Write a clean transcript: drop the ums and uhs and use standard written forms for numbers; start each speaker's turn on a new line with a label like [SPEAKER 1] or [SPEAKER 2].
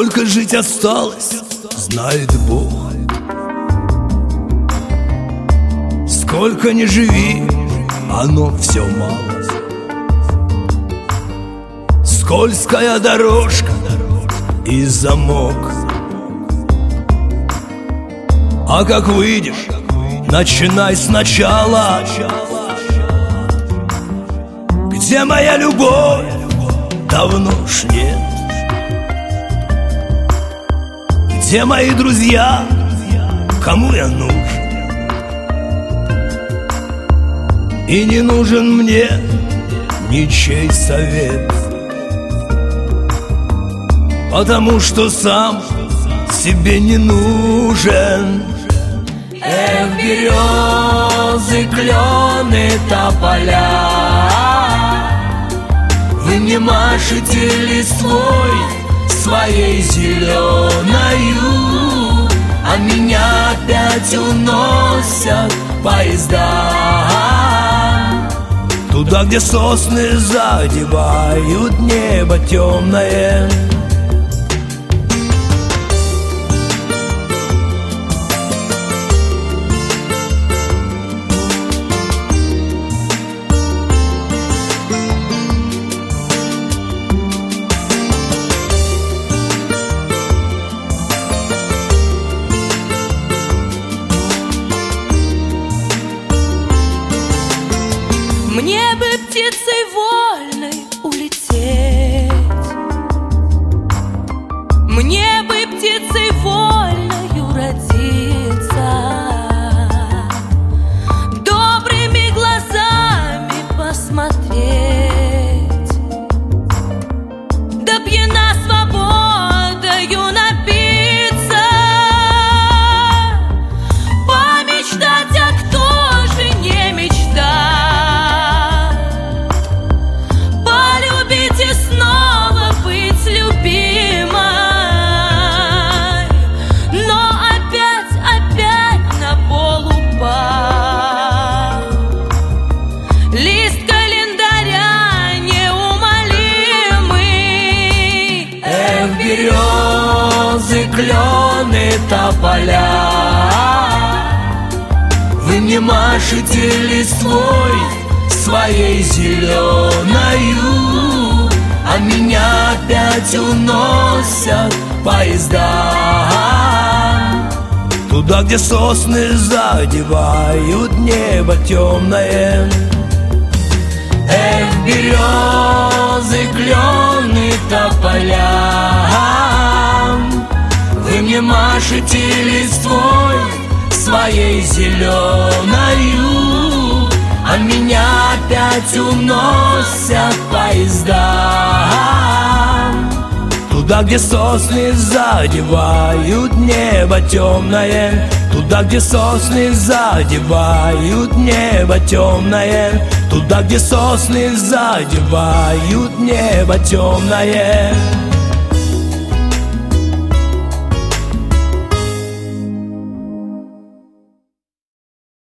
[SPEAKER 1] Сколько жить осталось, знает Бог. Сколько ни живи, оно все мало. Скользкая дорожка и замок. А как выйдешь, начинай сначала. Где моя любовь? Давно ж нет. Где мои друзья? Кому я нужен? И не нужен мне ничей совет, потому что сам себе не нужен.
[SPEAKER 2] Эх, березы, клены, тополя, вы мне машете листвой своей зеленою, а меня опять уносят поезда
[SPEAKER 1] туда, где сосны задевают небо темное.
[SPEAKER 2] Мне бы птицей вольной улететь, мне бы птицей вольною родиться, добрыми глазами посмотреть, да пьяна свободою напиться, помечтать, а кто же не мечтает? Березы, клены, тополя, вы мне машете листвой своей зеленою, а меня опять уносят поезда
[SPEAKER 1] туда, где сосны задевают небо темное.
[SPEAKER 2] Эх, березы, клены, тополя, вы мне машете листвой своей зеленою, а меня опять уносят поезда
[SPEAKER 1] туда, где сосны задевают небо темное. Туда, где сосны задевают небо темное. Туда, где сосны задевают небо темное.